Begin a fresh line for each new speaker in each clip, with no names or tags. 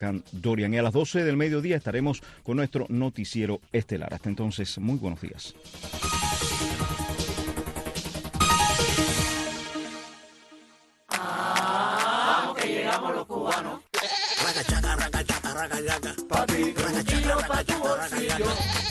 Dorian. Y a las 12 del mediodía estaremos con nuestro noticiero estelar. Hasta entonces, muy buenos días.
Vamos que llegamos los cubanos. Pa' ti, bolsillo, pa' tu bolsillo.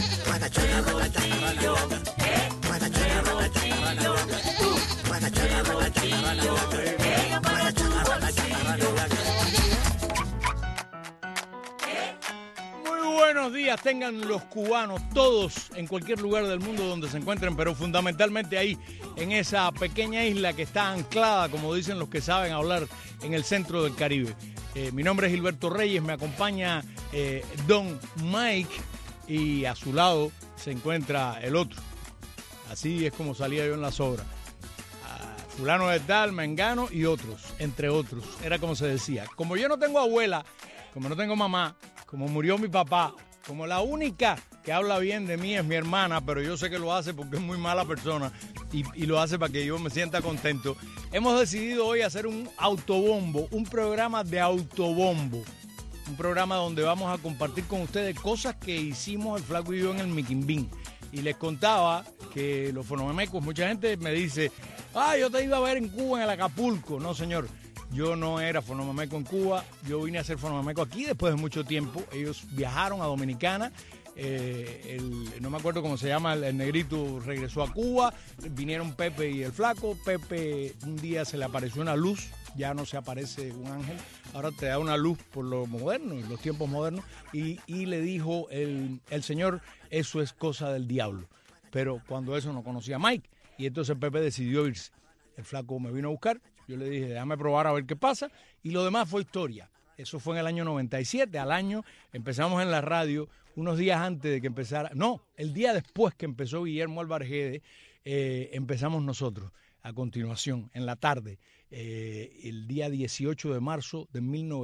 Muy buenos días tengan los cubanos, todos en cualquier lugar del mundo donde se encuentren, pero fundamentalmente ahí, en esa pequeña isla que está anclada, como dicen los que saben hablar, en el centro del Caribe. Mi nombre es Gilberto Reyes, me acompaña Don Mike y a su lado se encuentra el otro. Así es como salía yo en las obras. Fulano de tal, Mengano y otros, entre otros. Era como se decía. Como yo no tengo abuela, como no tengo mamá, como murió mi papá, como la única que habla bien de mí es mi hermana, pero yo sé que lo hace porque es muy mala persona y lo hace para que yo me sienta contento. Hemos decidido hoy hacer un autobombo, un programa de autobombo. Un programa donde vamos a compartir con ustedes cosas que hicimos el Flaco y yo en el Miquimbín. Y les contaba que los fonomemecos, mucha gente me dice, yo te iba a ver en Cuba, en el Acapulco. No, señor, yo no era fonomemeco en Cuba, yo vine a ser fonomemeco aquí después de mucho tiempo. Ellos viajaron a Dominicana, no me acuerdo cómo se llama, el negrito regresó a Cuba, vinieron Pepe y el Flaco. Pepe un día se le apareció una luz, ya no se aparece un ángel, ahora te da una luz por lo moderno, en los tiempos modernos, y le dijo el señor, eso es cosa del diablo. Pero cuando eso no conocía a Mike, y entonces Pepe decidió irse. El Flaco me vino a buscar, yo le dije, déjame probar a ver qué pasa, y lo demás fue historia. Eso fue en el año 97, al año empezamos en la radio, unos días antes de que empezara, no, el día después que empezó Guillermo Álvarez Guedes, empezamos nosotros, a continuación, en la tarde, el día 18 de marzo de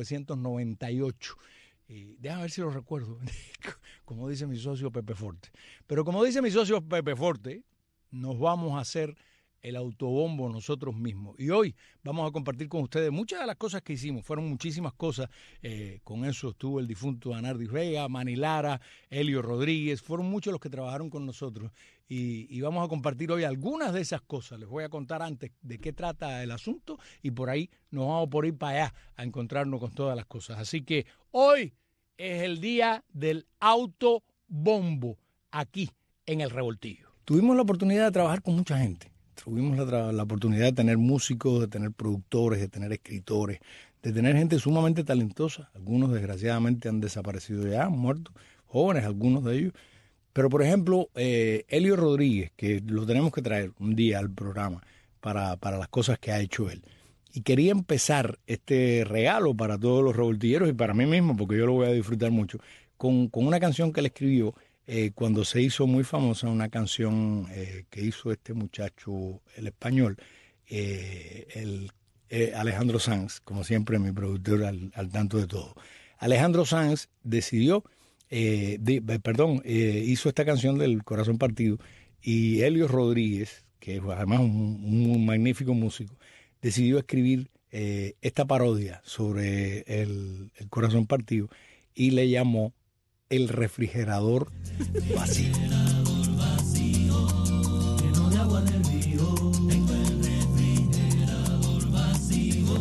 1998. Déjame ver si lo recuerdo, como dice mi socio Pepe Forte. Pero como dice mi socio Pepe Forte, nos vamos a hacer el autobombo nosotros mismos. Y hoy vamos a compartir con ustedes muchas de las cosas que hicimos. Fueron muchísimas cosas. Con eso estuvo el difunto Anardi Vega, Manny Lara, Elio Rodríguez. Fueron muchos los que trabajaron con nosotros. Y vamos a compartir hoy algunas de esas cosas. Les voy a contar antes de qué trata el asunto y por ahí nos vamos por ir para allá a encontrarnos con todas las cosas. Así que hoy es el día del autobombo aquí en El Revoltillo. Tuvimos la oportunidad de trabajar con mucha gente. Tuvimos la oportunidad de tener músicos, de tener productores, de tener escritores, de tener gente sumamente talentosa. Algunos desgraciadamente han desaparecido ya, han muerto, jóvenes algunos de ellos. Pero por ejemplo, Elio Rodríguez, que lo tenemos que traer un día al programa para las cosas que ha hecho él. Y quería empezar este regalo para todos los revoltilleros y para mí mismo, porque yo lo voy a disfrutar mucho, con una canción que él escribió cuando se hizo muy famosa, una canción que hizo este muchacho, el español, Alejandro Sanz, como siempre mi productor al tanto de todo. Alejandro Sanz decidió, hizo esta canción del Corazón Partido y Elio Rodríguez, que es además un magnífico músico, decidió escribir esta parodia sobre el Corazón Partido y le llamó El refrigerador vacío.
Lleno de agua del río, tengo el refrigerador vacío.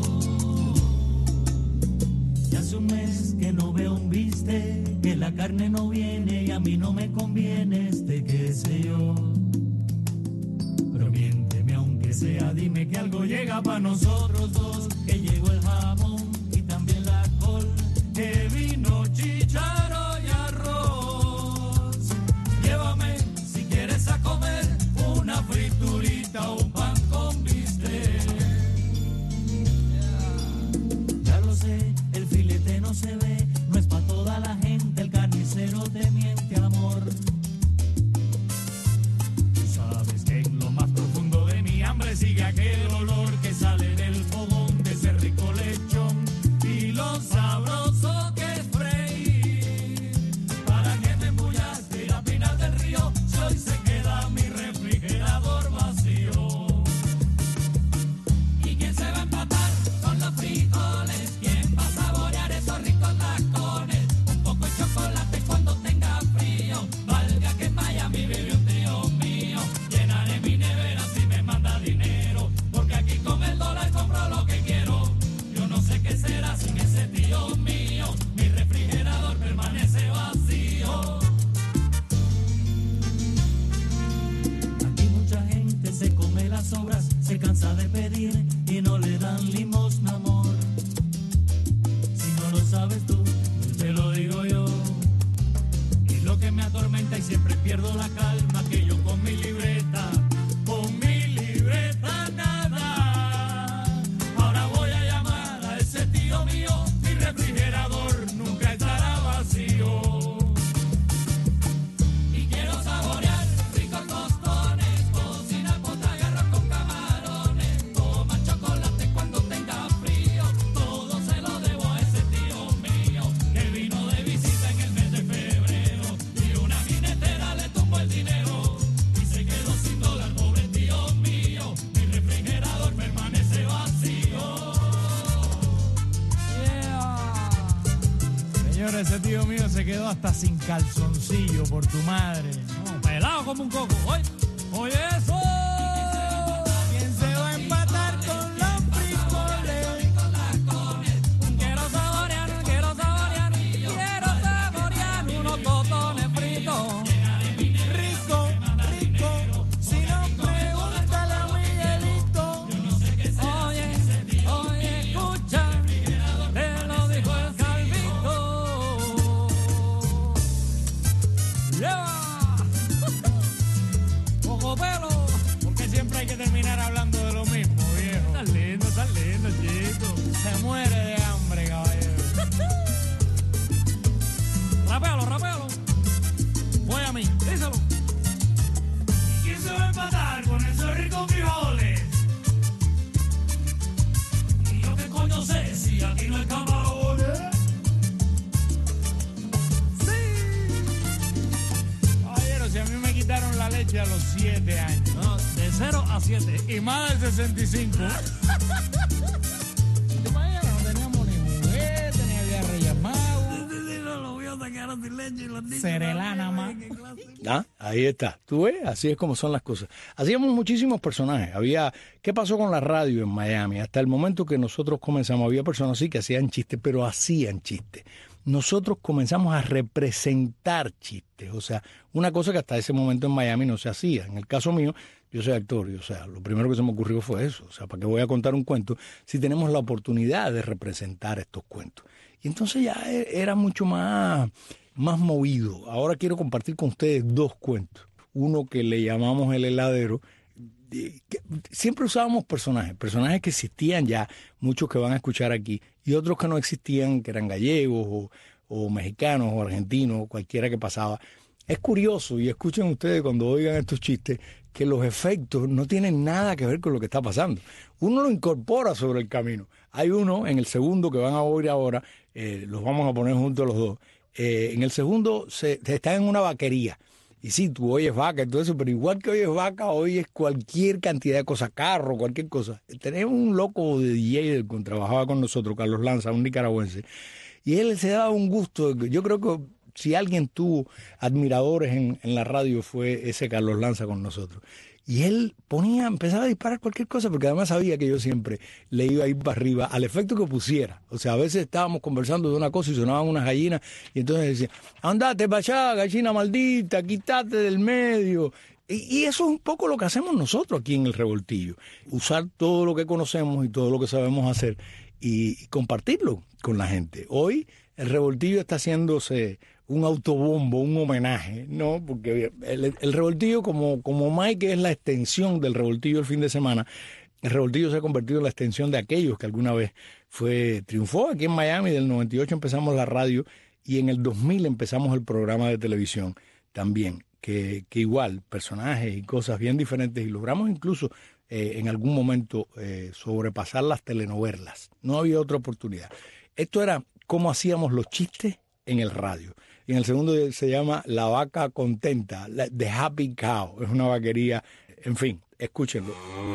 Ya hace un mes que no veo un bistec, que la carne no viene y a mí no me conviene qué sé yo. Pero miénteme aunque sea, dime que algo llega para nosotros dos, que llegó el jamón y también la col, que vino chícharo y arroz. Llévame si quieres a comer una friturita o un pan con bistec. Ya lo sé, el filete no se ve, no es para toda la gente, el carnicero te miente amor. Tú sabes que en lo más profundo de mi hambre sigue aquel olor que sale del fogón de ese rico lechón.
Señores, ese tío mío se quedó hasta sin calzoncillo por tu madre.
No, pelado como un coco. Oye eso.
¿Quién se va a empatar con los frijoles?
Quiero saborear unos totones fritos.
Rico, rico, si no pregúntale a Miguelito.
Oye, escucha, te lo dijo el Calvito.
¡Lleva! Poco pelo, porque siempre hay que terminar hablando de lo mismo, viejo.
Estás lindo, chico.
Se muere de hambre, caballero.
Rapéalo. Voy a mí, díselo.
¿Quién se va a empatar con esos ricos frijoles?
Y yo qué coño sé si aquí no hay camarones.
Caballero, si a mí me quitaron la leche a los 7 años.
No, de 0 a 7.
Y más del 65. ¿Te imaginas? No teníamos ni juguete, ni había Reyes Magos.
Los míos se quedaron sin leche y los niños.
Cerelá nada más.
Ahí está. Tú ves, así es como son las cosas. Hacíamos muchísimos personajes. ¿Qué pasó con la radio en Miami? Hasta el momento que nosotros comenzamos, había personas así que hacían chistes, pero hacían chistes. Nosotros comenzamos a representar chistes. O sea, una cosa que hasta ese momento en Miami no se hacía. En el caso mío, yo soy actor y, o sea, lo primero que se me ocurrió fue eso. O sea, ¿para qué voy a contar un cuento si tenemos la oportunidad de representar estos cuentos? Y entonces ya era mucho más movido. Ahora quiero compartir con ustedes 2 cuentos. Uno que le llamamos El Heladero. Siempre usábamos personajes que existían ya, muchos que van a escuchar aquí, y otros que no existían, que eran gallegos o mexicanos o argentinos, cualquiera que pasaba. Es curioso, y escuchen ustedes cuando oigan estos chistes, que los efectos no tienen nada que ver con lo que está pasando. Uno lo incorpora sobre el camino. Hay uno en el segundo que van a oír ahora, los vamos a poner juntos los dos. En el segundo está en una vaquería. Y sí, tú oyes vaca y todo eso, pero igual que oyes vaca, oyes cualquier cantidad de cosas, carro, cualquier cosa. Tenemos un loco de DJ que trabajaba con nosotros, Carlos Lanza, un nicaragüense, y él se daba un gusto. Yo creo que si alguien tuvo admiradores en la radio fue ese Carlos Lanza con nosotros. Y él empezaba a disparar cualquier cosa, porque además sabía que yo siempre le iba a ir para arriba al efecto que pusiera. O sea, a veces estábamos conversando de una cosa y sonaban unas gallinas, y entonces decía, andate para allá, gallina maldita, quítate del medio. Y eso es un poco lo que hacemos nosotros aquí en El Revoltillo. Usar todo lo que conocemos y todo lo que sabemos hacer y compartirlo con la gente. Hoy El Revoltillo está haciéndose un autobombo, un homenaje, ¿no? Porque el Revoltillo, como Mike es la extensión del Revoltillo el fin de semana, el Revoltillo se ha convertido en la extensión de aquellos que alguna vez triunfó aquí en Miami. Del 98 empezamos la radio y en el 2000 empezamos el programa de televisión también, que igual, personajes y cosas bien diferentes, y logramos incluso en algún momento sobrepasar las telenovelas. No había otra oportunidad. Esto era cómo hacíamos los chistes en el radio. Y en el segundo se llama La Vaca Contenta, The Happy Cow. Es una vaquería, en fin, escúchenlo.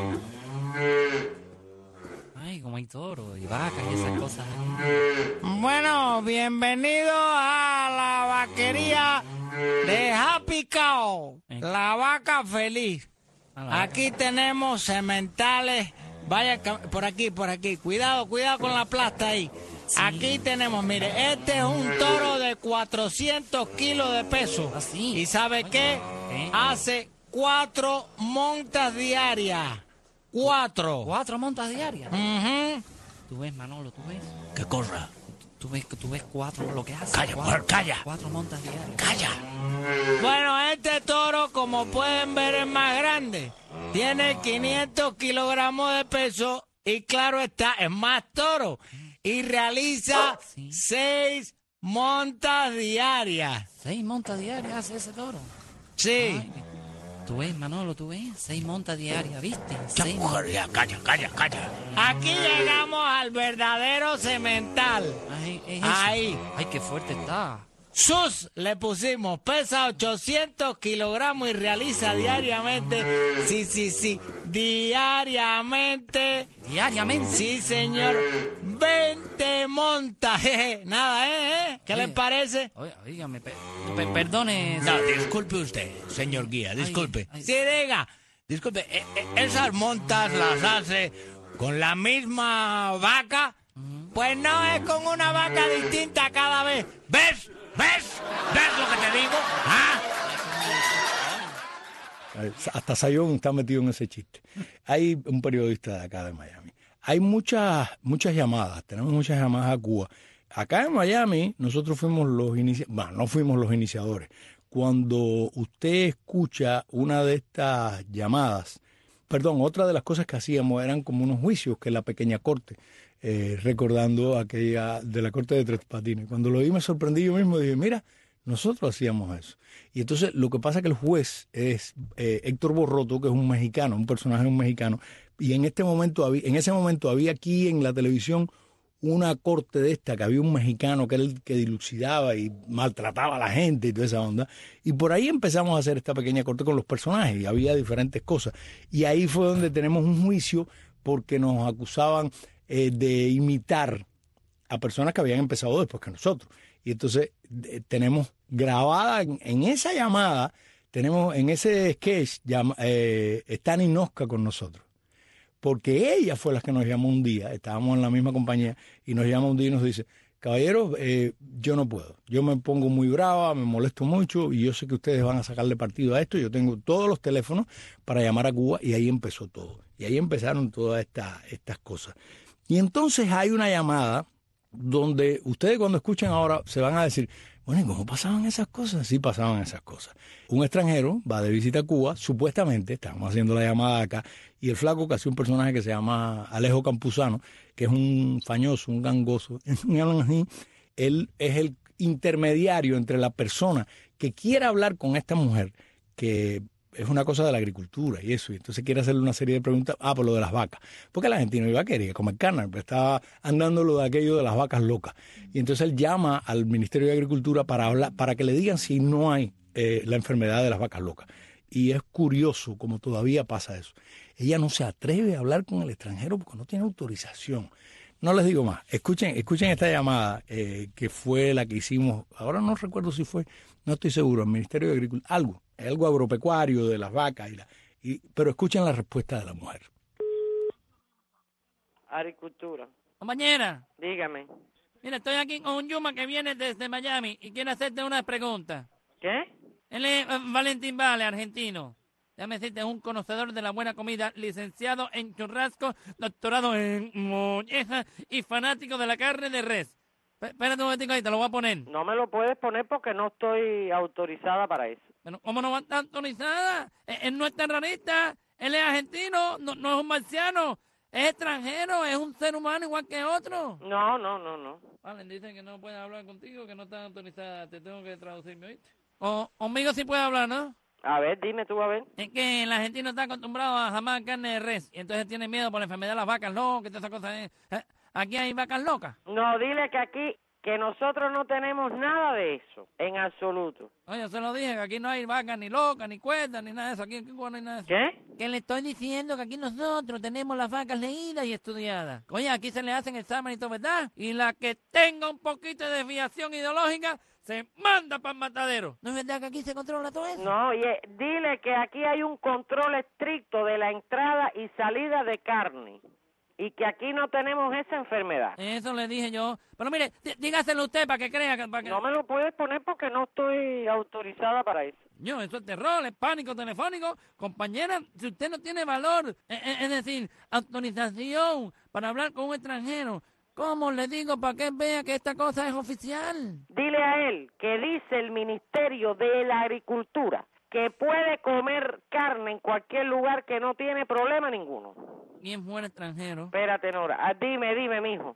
Ay, como hay toro y vacas y esas cosas.
Bueno, bienvenido a la vaquería de Happy Cow, la vaca feliz. Aquí tenemos sementales. Vaya, por aquí. Cuidado con la plasta ahí. Sí. Aquí tenemos, mire, este es un toro de 400 kilos de peso.
¿Ah, sí?
¿Y sabe qué? Hace 4 montas diarias. 4.
4 montas diarias.
Uh-huh.
Tú ves, Manolo, tú ves.
¿Qué cosa?
Tú ves 4 lo que hace.
Calla, mujer, calla.
4 montas diarias.
Calla. Bueno, este toro, como pueden ver, es más grande. Tiene 500 kilogramos de peso y, claro está, es más toro. Y realiza 6 montas diarias.
6 montas diarias hace ese toro.
Sí.
Ay, tú ves, Manolo, tú ves. 6 montas diarias, ¿viste?
Ya, mujer, ya, calla. Aquí llegamos al verdadero semental.
Ahí. Ay, qué fuerte está.
Sus le pusimos, pesa 800 kilogramos y realiza diariamente, diariamente.
¿Diariamente?
Sí, señor, 20 montas, nada, ¿Qué le parece?
Oígame, perdone.
No, disculpe usted, señor guía, disculpe.
Ay.
Sí, diga, disculpe, esas montas las hace con la misma vaca. Pues no, es con una vaca distinta cada vez. ¿Ves? ¿Ves? ¿Ves lo que te digo? ¿Ah?
Hasta Sayón está metido en ese chiste. Hay un periodista de acá de Miami. Hay muchas llamadas, tenemos muchas llamadas a Cuba. Acá en Miami nosotros fuimos los iniciadores, bueno, no fuimos los iniciadores. Cuando usted escucha una de estas llamadas, otra de las cosas que hacíamos eran como unos juicios que la pequeña corte, recordando aquella de la corte de Tres Patines. Cuando lo vi me sorprendí yo mismo, dije, mira, nosotros hacíamos eso. Y entonces lo que pasa es que el juez es Héctor Borroto, que es un mexicano, un personaje mexicano, y en ese momento había aquí en la televisión una corte de esta, que había un mexicano que era el que dilucidaba y maltrataba a la gente y toda esa onda. Y por ahí empezamos a hacer esta pequeña corte con los personajes y había diferentes cosas. Y ahí fue donde tenemos un juicio porque nos acusaban de imitar a personas que habían empezado después que nosotros. Y entonces tenemos grabada en esa llamada, tenemos en ese sketch, está Ninosca con nosotros. Porque ella fue la que nos llamó un día, estábamos en la misma compañía, y nos llama un día y nos dice, caballeros, yo no puedo, yo me pongo muy brava, me molesto mucho, y yo sé que ustedes van a sacarle partido a esto, yo tengo todos los teléfonos para llamar a Cuba, y ahí empezó todo, y ahí empezaron todas estas cosas. Y entonces hay una llamada donde ustedes cuando escuchan ahora se van a decir, bueno, ¿y cómo pasaban esas cosas? Sí pasaban esas cosas. Un extranjero va de visita a Cuba, supuestamente, estamos haciendo la llamada acá, y el flaco, que hace un personaje que se llama Alejo Campuzano, que es un fañoso, un gangoso, él es el intermediario entre la persona que quiere hablar con esta mujer, que es una cosa de la agricultura y eso, y entonces quiere hacerle una serie de preguntas, por lo de las vacas, porque la gente no iba a querer comer carne, pero estaba andando lo de aquello de las vacas locas, y entonces él llama al Ministerio de Agricultura para hablar, para que le digan si no hay la enfermedad de las vacas locas, y es curioso como todavía pasa eso. Ella no se atreve a hablar con el extranjero porque no tiene autorización. No les digo más, escuchen esta llamada que fue la que hicimos, ahora no recuerdo si fue, no estoy seguro, al Ministerio de Agricultura, algo agropecuario de las vacas, pero escuchen la respuesta de la mujer.
Agricultura.
Compañera,
Dígame.
mira, estoy aquí con un Yuma que viene desde Miami y quiere hacerte unas preguntas.
¿Qué?
Él es Valentín Vale, argentino. Déjame decirte, es un conocedor de la buena comida, licenciado en churrasco, doctorado en molleja y fanático de la carne de res. Espérate un momentico ahí, te lo voy a poner.
No me lo puedes poner porque no estoy autorizada para eso.
Bueno, ¿cómo no va a estar autorizada? Él no es terrorista, él es argentino, no es un marciano, es extranjero, es un ser humano igual que otro.
No.
Vale, dicen que no puede hablar contigo, que no está autorizada, te tengo que traducirme, ¿oíste? Conmigo sí puede hablar, ¿no?
A ver, dime tú, a ver.
Es que el argentino está acostumbrado a jamás carne de res, y entonces tiene miedo por la enfermedad de las vacas locas y todas esas cosas. Aquí hay vacas locas.
No, dile que aquí, que nosotros no tenemos nada de eso, en absoluto.
Oye, yo se lo dije, que aquí no hay vacas ni locas, ni cuerdas, ni nada de eso. Aquí en Cuba no hay nada de eso.
¿Qué?
Que le estoy diciendo que aquí nosotros tenemos las vacas leídas y estudiadas. Oye, aquí se le hacen examen y todo, ¿verdad? Y la que tenga un poquito de desviación ideológica se manda para el matadero. ¿No es verdad que aquí se controla todo eso?
No, oye, dile que aquí hay un control estricto de la entrada y salida de carne. Y que aquí no tenemos esa enfermedad.
Eso le dije yo. Pero mire, dígaselo usted para que crea que...
No me lo puedes poner porque no estoy autorizada para eso.
Yo, eso es terror, es pánico telefónico. Compañera, si usted no tiene valor, es decir, autorización para hablar con un extranjero, ¿cómo le digo para que vea que esta cosa es oficial?
Dile a él que dice el Ministerio de la Agricultura que puede comer carne en cualquier lugar que no tiene problema ninguno.
¿Quién fuera extranjero?
Espérate, Nora. Dime, mijo.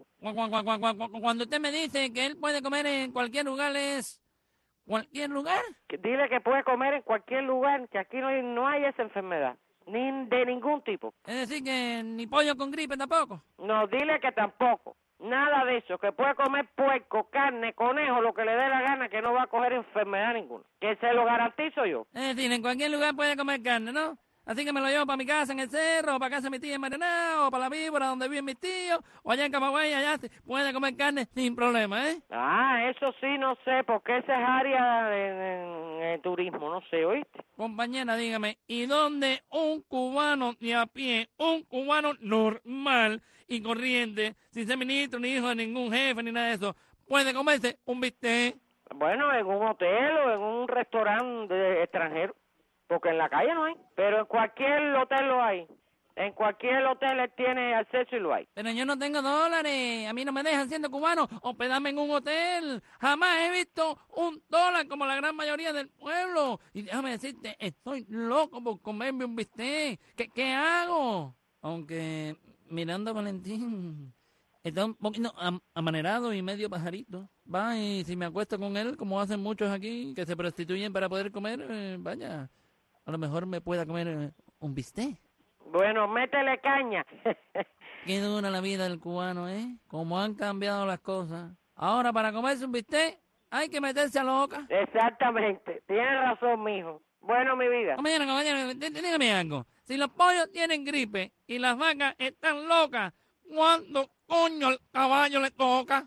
Cuando usted me dice que él puede comer en cualquier lugar, ¿es cualquier lugar?
Dile que puede comer en cualquier lugar, que aquí no hay esa enfermedad. Ni de ningún tipo.
Es decir, que ni pollo con gripe tampoco.
No, dile que tampoco. Nada de eso, que puede comer puerco, carne, conejo, lo que le dé la gana, que no va a coger enfermedad ninguna. Que se lo garantizo yo.
Es decir, en cualquier lugar puede comer carne, ¿no? Así que me lo llevo para mi casa en el cerro, o para casa de mi tía en Marianao, o para la víbora donde viven mis tíos, o allá en Camagüey, allá puede comer carne sin problema, ¿eh?
Ah, eso sí, no sé, porque esa es área de turismo, no sé, ¿oíste?
Compañera, dígame, ¿y dónde un cubano de a pie, un cubano normal y corriente, sin ser ministro, ni hijo de ningún jefe, ni nada de eso, puede comerse un bistec?
Bueno, en un hotel o en un restaurante extranjero, porque en la calle no hay, pero en cualquier hotel lo hay. En cualquier hotel él tiene acceso y lo hay.
Pero yo no tengo dólares, a mí no me dejan siendo cubano hospedarme en un hotel. Jamás he visto $1 como la gran mayoría del pueblo. Y déjame decirte, estoy loco por comerme un bistec. ¿Qué hago? Aunque mirando a Valentín, está un poquito amanerado y medio pajarito. Va, y si me acuesto con él, como hacen muchos aquí, que se prostituyen para poder comer, vaya, a lo mejor me pueda comer un bistec.
Bueno, métele caña.
Qué dura la vida del cubano, ¿eh? Cómo han cambiado las cosas. Ahora, para comerse un bistec, hay que meterse a loca.
Exactamente, tienes razón, mijo. Bueno, mi vida.
Compañero, dígame algo. Si los pollos tienen gripe y las vacas están locas, ¿cuándo coño al caballo le toca?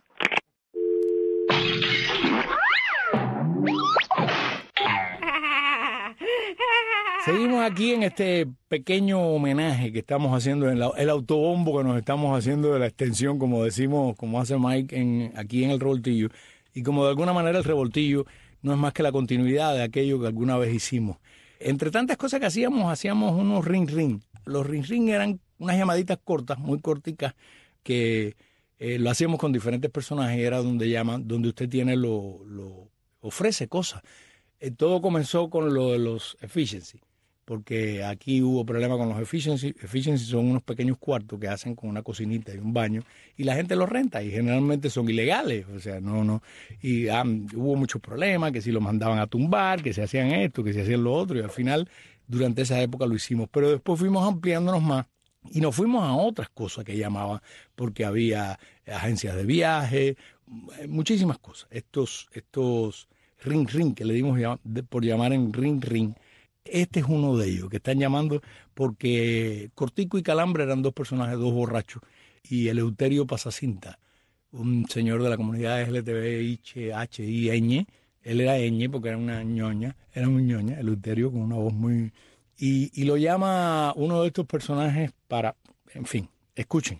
Seguimos aquí en este pequeño homenaje que estamos haciendo, en el autobombo que nos estamos haciendo de la extensión, como decimos, como hace Mike aquí en el revoltillo. Y como de alguna manera el revoltillo no es más que la continuidad de aquello que alguna vez hicimos. Entre tantas cosas que hacíamos unos ring-ring. Los ring-ring eran unas llamaditas cortas, muy corticas, que lo hacíamos con diferentes personajes. Era donde llaman, donde usted tiene ofrece cosas. Todo comenzó con lo de los efficiency, porque aquí hubo problema con los efficiency. Efficiency son unos pequeños cuartos que hacen con una cocinita y un baño, y la gente los renta, y generalmente son ilegales, o sea, no. Y hubo muchos problemas, que si los mandaban a tumbar, que se hacían esto, que se hacían lo otro, y al final, durante esa época lo hicimos. Pero después fuimos ampliándonos más, y nos fuimos a otras cosas que llamaban, porque había agencias de viaje, muchísimas cosas. Estos ring que le dimos por llamar en ring. Este es uno de ellos, que están llamando porque Cortico y Calambre eran dos personajes, dos borrachos, y Eleuterio Pasacinta, un señor de la comunidad LGTBIH, él era Ñ porque era una ñoña, Eleuterio con una voz muy... Y lo llama uno de estos personajes para... En fin, escuchen.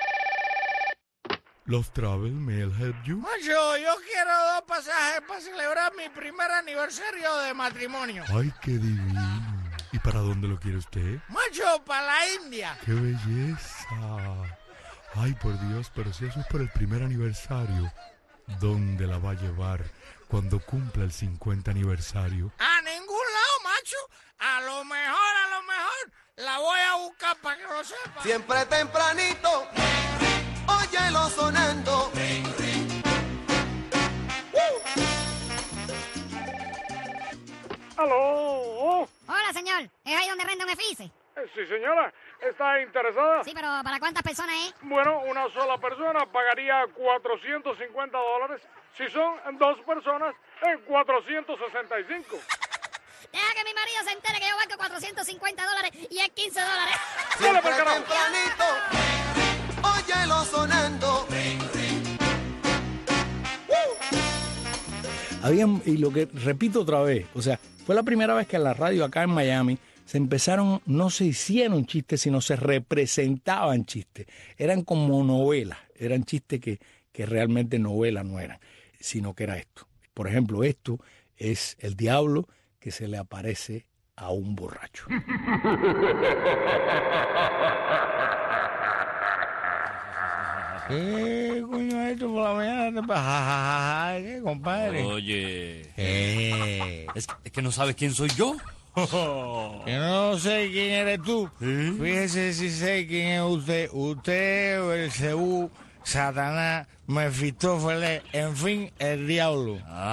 Los Travel Mail Help You.
Macho, yo quiero 2 pasajes para celebrar mi primer aniversario de matrimonio.
Ay, qué divino. ¿Y para dónde lo quiere usted?
Macho, para la India.
¡Qué belleza! Ay, por Dios, pero si eso es por el primer aniversario, ¿dónde la va a llevar cuando cumpla el 50 aniversario?
A ningún lado, macho. A lo mejor, la voy a buscar para que lo sepa.
Siempre tempranito, óyelo sonando.
¡Aló!
Hola, señor. ¿Es ahí donde renta un efice?
Sí, señora. ¿Está interesada?
Sí, pero ¿para cuántas personas es?
Bueno, una sola persona pagaría $450. Si son 2 personas, en 465.
Deja que mi marido se entere que yo valgo $450 y es $15.
Siempre tempranito, óyelo sonando.
Y lo que repito otra vez, o sea, fue la primera vez que en la radio acá en Miami no se hicieron chistes, sino se representaban chistes. Eran como novelas, eran chistes que realmente novelas no eran, sino que era esto. Por ejemplo, esto es el diablo que se le aparece a un borracho. ¿Qué coño es esto por la mañana? ¿Qué, compadre?
Oye, es que no sabes quién soy yo.
Que no sé quién eres tú. Fíjese si sé quién es usted. Usted, Belcebú, Satanás, Mefistófeles, en fin, el diablo.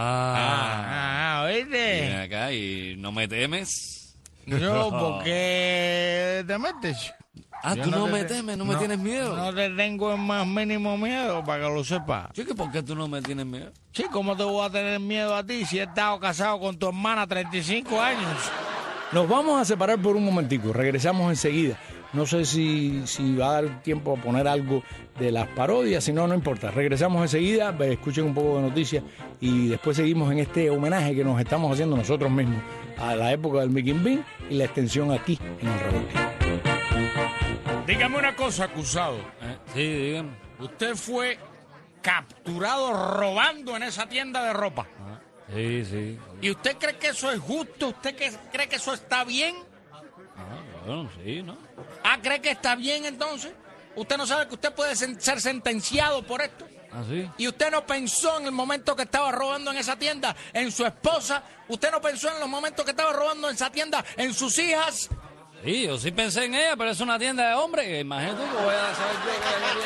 ¿Oíste?
Ven acá y no me temes.
Yo, ¿por qué te metes?
Tú no me temes, no me tienes miedo.
No te tengo el más mínimo miedo, para que lo sepas.
Chico, ¿por qué tú no me tienes miedo?
Sí, ¿cómo te voy a tener miedo a ti si he estado casado con tu hermana 35 años? Nos vamos a separar por un momentico, regresamos enseguida. No sé si va a dar tiempo a poner algo de las parodias, si no, no importa. Regresamos enseguida, escuchen un poco de noticias y después seguimos en este homenaje que nos estamos haciendo nosotros mismos a la época del Mickey Bean y la extensión aquí en El Revoltijo.
Dígame una cosa, acusado.
Sí, dígame.
Usted fue capturado robando en esa tienda de ropa.
Sí.
¿Y usted cree que eso es justo? ¿Usted cree que eso está bien?
Bueno, sí, ¿no?
¿Cree que está bien entonces? ¿Usted no sabe que usted puede ser sentenciado por esto?
¿Sí?
¿Y usted no pensó en el momento que estaba robando en esa tienda en su esposa? ¿Usted no pensó en los momentos que estaba robando en esa tienda en sus hijas?
Sí, yo sí pensé en ella, pero es una tienda de hombres. Imagínate tú que voy a saber yo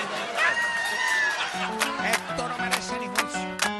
que
Esto no merece ni juicio.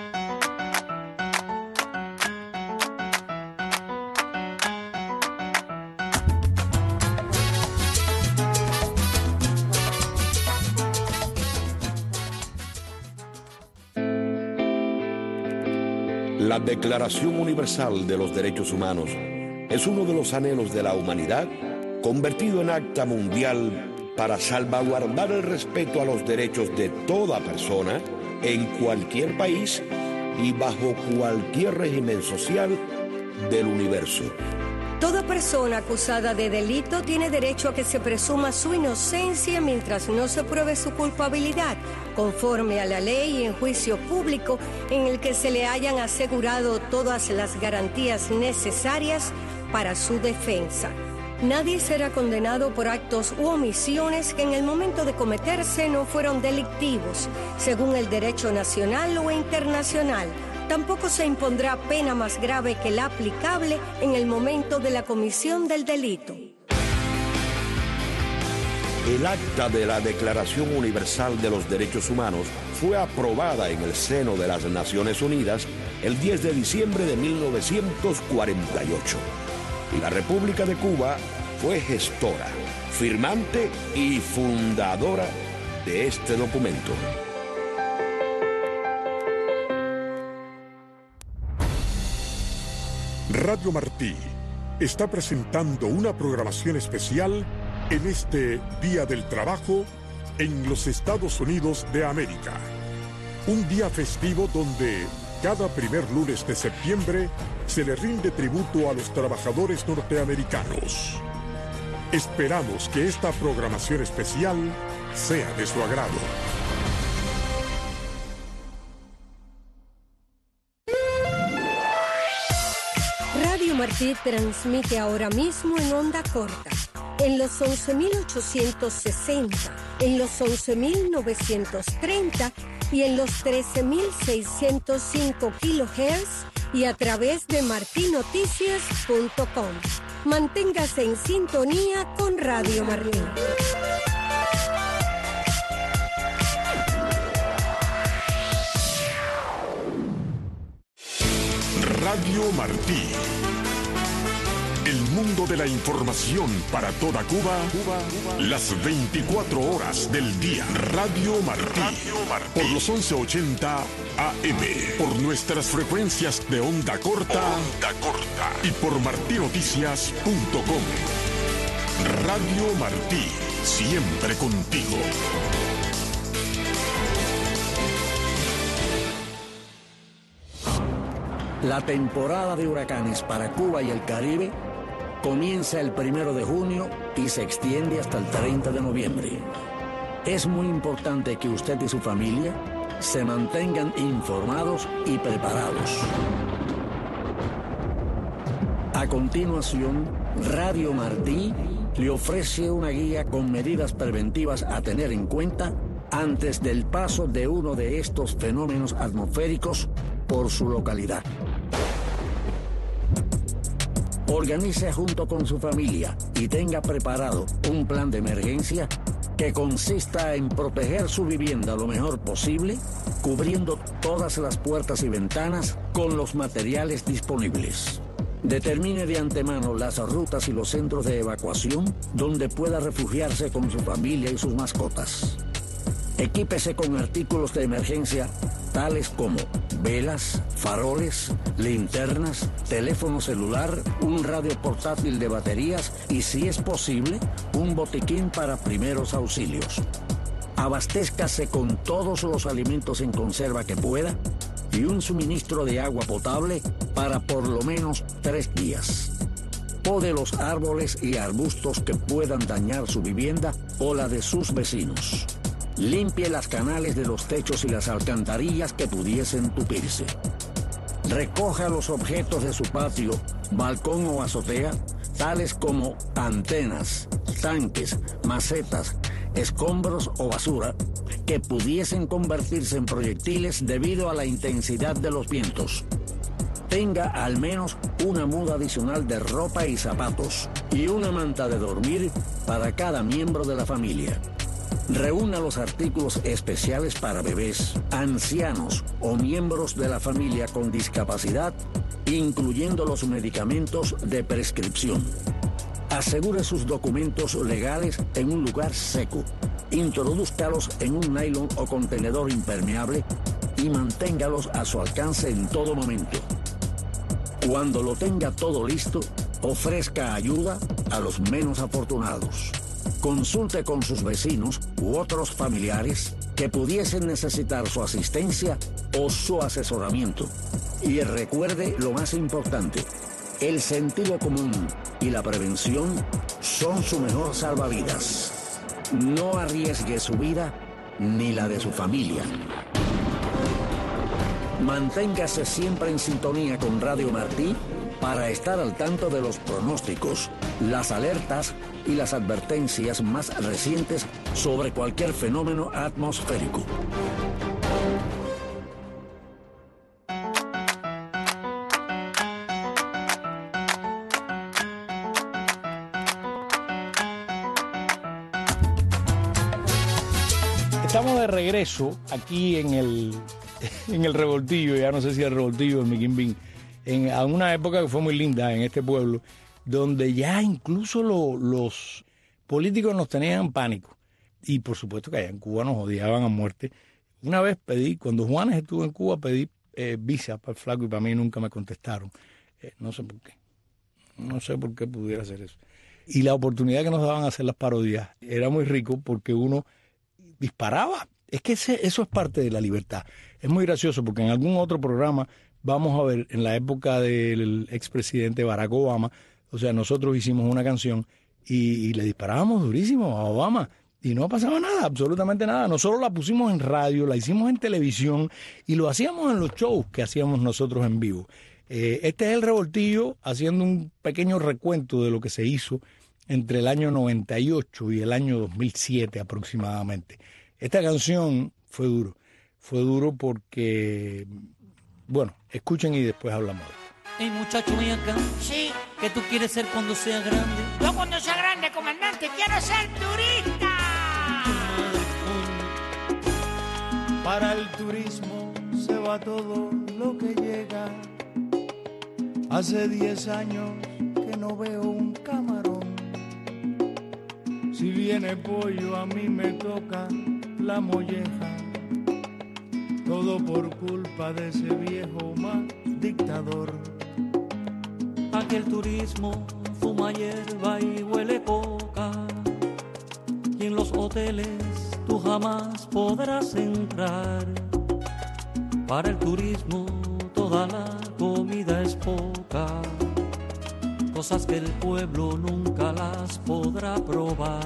La Declaración Universal de los Derechos Humanos es uno de los anhelos de la humanidad convertido en acta mundial para salvaguardar el respeto a los derechos de toda persona en cualquier país y bajo cualquier régimen social del universo.
Toda persona acusada de delito tiene derecho a que se presuma su inocencia mientras no se pruebe su culpabilidad, conforme a la ley y en juicio público en el que se le hayan asegurado todas las garantías necesarias para su defensa. Nadie será condenado por actos u omisiones que en el momento de cometerse no fueron delictivos, según el derecho nacional o internacional. Tampoco se impondrá pena más grave que la aplicable en el momento de la comisión del delito.
El acta de la Declaración Universal de los Derechos Humanos fue aprobada en el seno de las Naciones Unidas el 10 de diciembre de 1948. Y la República de Cuba fue gestora, firmante y fundadora de este documento.
Radio Martí está presentando una programación especial en este Día del Trabajo en los Estados Unidos de América. Un día festivo donde cada primer lunes de septiembre se le rinde tributo a los trabajadores norteamericanos. Esperamos que esta programación especial sea de su agrado.
Radio Martí transmite ahora mismo en onda corta, en los 11.860, en los 11.930 y en los 13.605 kHz y a través de martinoticias.com. Manténgase en sintonía con Radio Martí.
Radio Martí. El mundo de la información para toda Cuba, las 24 horas del día. Radio Martí. Por los 1180 AM. Por nuestras frecuencias de onda corta. Y por martinoticias.com. Radio Martí. Siempre contigo.
La temporada de huracanes para Cuba y el Caribe comienza el 1 de junio y se extiende hasta el 30 de noviembre. Es muy importante que usted y su familia se mantengan informados y preparados. A continuación, Radio Martí le ofrece una guía con medidas preventivas a tener en cuenta antes del paso de uno de estos fenómenos atmosféricos por su localidad. Organice junto con su familia y tenga preparado un plan de emergencia que consista en proteger su vivienda lo mejor posible, cubriendo todas las puertas y ventanas con los materiales disponibles. Determine de antemano las rutas y los centros de evacuación donde pueda refugiarse con su familia y sus mascotas. Equípese con artículos de emergencia tales como velas, faroles, linternas, teléfono celular, un radio portátil de baterías y, si es posible, un botiquín para primeros auxilios. Abastézcase con todos los alimentos en conserva que pueda y un suministro de agua potable para por lo menos 3 días. Pode los árboles y arbustos que puedan dañar su vivienda o la de sus vecinos. Limpie las canales de los techos y las alcantarillas que pudiesen tupirse. Recoja los objetos de su patio, balcón o azotea, tales como antenas, tanques, macetas, escombros o basura, que pudiesen convertirse en proyectiles debido a la intensidad de los vientos. Tenga al menos una muda adicional de ropa y zapatos y una manta de dormir para cada miembro de la familia. Reúna los artículos especiales para bebés, ancianos o miembros de la familia con discapacidad, incluyendo los medicamentos de prescripción. Asegure sus documentos legales en un lugar seco. Introdúzcalos en un nylon o contenedor impermeable y manténgalos a su alcance en todo momento. Cuando lo tenga todo listo, ofrezca ayuda a los menos afortunados. Consulte con sus vecinos u otros familiares que pudiesen necesitar su asistencia o su asesoramiento. Y recuerde lo más importante: el sentido común y la prevención son su mejor salvavidas. No arriesgue su vida ni la de su familia. Manténgase siempre en sintonía con Radio Martí para estar al tanto de los pronósticos, las alertas y las advertencias más recientes sobre cualquier fenómeno atmosférico.
Estamos de regreso aquí en el Revoltillo, ya no sé si el Revoltillo o el Miquimbín, a una época que fue muy linda en este pueblo, donde ya incluso los políticos nos tenían pánico. Y por supuesto que allá en Cuba nos odiaban a muerte. Una vez cuando Juanes estuvo en Cuba, pedí visa para el flaco y para mí nunca me contestaron. No sé por qué. No sé por qué pudiera hacer eso. Y la oportunidad que nos daban a hacer las parodias era muy rico porque uno disparaba. Es que eso es parte de la libertad. Es muy gracioso porque en algún otro programa vamos a ver, en la época del expresidente Barack Obama, o sea, nosotros hicimos una canción y le disparábamos durísimo a Obama y no pasaba nada, absolutamente nada. Nosotros la pusimos en radio, la hicimos en televisión y lo hacíamos en los shows que hacíamos nosotros en vivo. Este es el Revoltillo haciendo un pequeño recuento de lo que se hizo entre el año 98 y el año 2007 aproximadamente. Esta canción fue duro porque, bueno, escuchen y después hablamos de esto.
Hey, muchacho, ven acá.
Sí.
¿Qué tú quieres ser cuando seas grande?
Yo cuando sea grande, comandante, quiero ser turista.
Para el turismo se va todo lo que llega. Hace 10 años que no veo un camarón. Si viene pollo a mí me toca la molleja. Todo por culpa de ese viejo más dictador. Aquel turismo fuma hierba y huele coca. Y en los hoteles tú jamás podrás entrar. Para el turismo toda la comida es poca. Cosas que el pueblo nunca las podrá probar.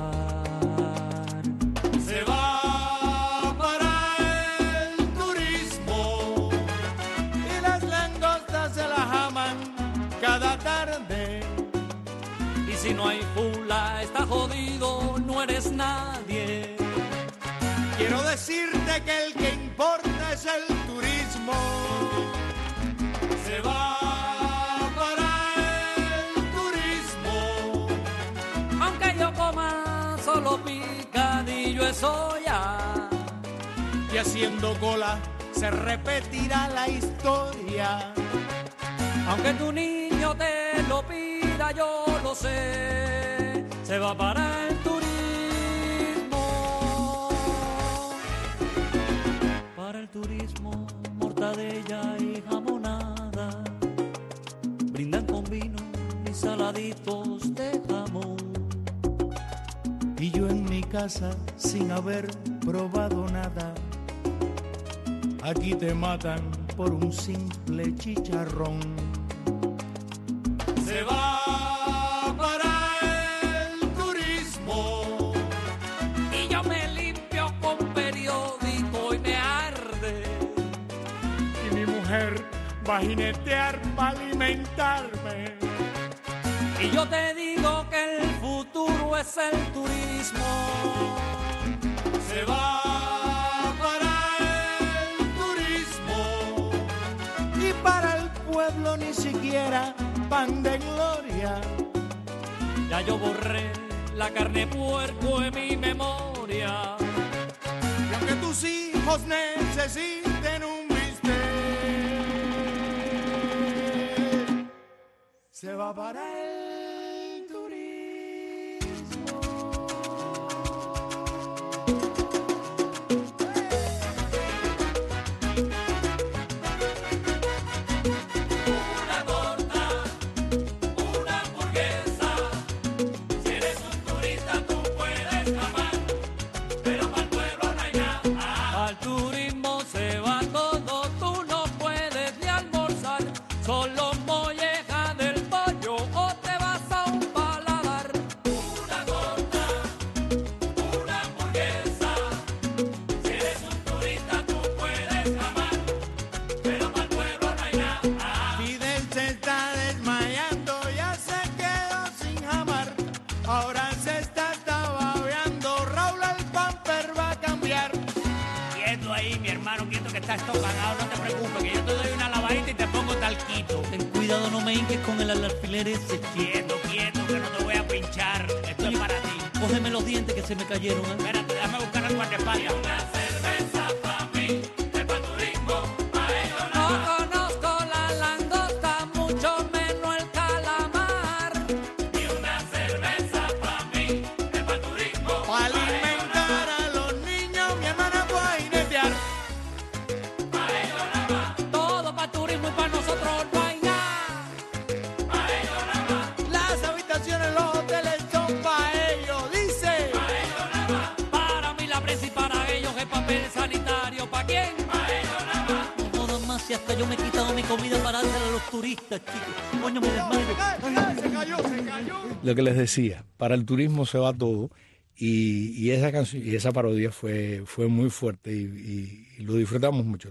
Se va para el turismo y las langostas se las aman cada tarde. Y si no hay fula, está jodido, no eres nadie. Quiero decirte que el que importa es el turismo. Se va solo picadillo es soya y haciendo cola se repetirá la historia. Aunque tu niño te lo pida, yo lo sé, se va para el turismo. picadella y jamonada, brindan con vino y saladitos de jamón.
Y yo en mi casa sin haber probado nada, aquí te matan por un simple chicharrón.
Se va para el turismo y yo me limpio con periódico y me arde.
Y mi mujer va a jinetear para alimentarme.
Y yo te digo que el futuro es el turismo. Se va para el turismo
Y para el pueblo ni siquiera pan de gloria.
ya yo borré la carne puerco en mi memoria.
Y aunque tus hijos necesiten un bistec, se va para el turismo.
Una torta, una hamburguesa. Si eres un turista tú puedes jamás, pero para el pueblo no hay nada. Al turismo se va todo, tú no puedes ni almorzar. Solo molleja del pollo o te vas a un paladar. Una torta, una hamburguesa. Si eres un turista tú puedes jamás, pero para el pueblo no hay nada.
Fidel se está desmayando, ya se quedó sin jamar. Ahora se está babeando, Raúl el pamper va a cambiar.
Quieto ahí, mi hermano, quieto que estás tocado, no te preocupes, que yo te doy una lavadita y te pongo talquito.
Ten cuidado, no me hinques con el alfiler ese.
Quieto, quieto, que no te voy a pinchar. Esto es para ti.
Cógeme los dientes que se me cayeron.
Espérate, déjame buscar el guardaespaldas.
Una cerveza pa' mí, es pa' turismo, pa' ello nada. No conozco la langosta, mucho menos el calamar. Y una cerveza pa' mí, es pa' turismo,
Para alimentar a los niños, mi hermana fue a jinetear.
pa' ello nada. Todo pa' turismo y pa' nosotros no hay nada. Pa' ello nada.
Las habitaciones, los hoteles son para ellos, dice.
Pa' ello nada. Para mí la prensa y para ellos es papel sanitario. ¿Pa' quién? Pa' ello nada. No jodas más si hasta yo me he quitado mi comida para dársela a los turistas, chicos. Coño, me desmayo.
Se cayó. Lo que les decía, para el turismo se va todo. Y esa canción y esa parodia fue muy fuerte y lo disfrutábamos mucho,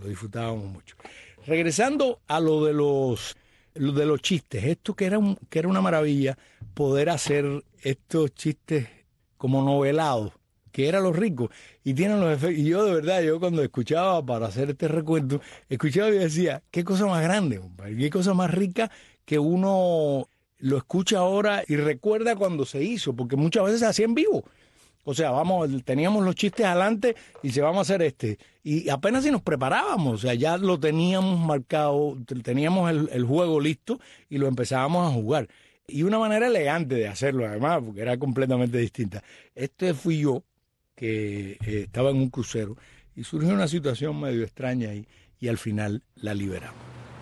Regresando a lo de los chistes, esto que era una maravilla, poder hacer estos chistes como novelados, que eran los ricos, y tienen los efectos. Y yo de verdad, cuando escuchaba para hacer este recuento, escuchaba y decía, qué cosa más grande, compadre, qué cosa más rica que uno lo escucha ahora y recuerda cuando se hizo, porque muchas veces se hacía en vivo. O sea, teníamos los chistes adelante y se vamos a hacer este. Y apenas si nos preparábamos, o sea, ya lo teníamos marcado, teníamos el juego listo y lo empezábamos a jugar. Y una manera elegante de hacerlo, además, porque era completamente distinta. Fui yo, que estaba en un crucero, y surgió una situación medio extraña ahí, y al final la liberamos.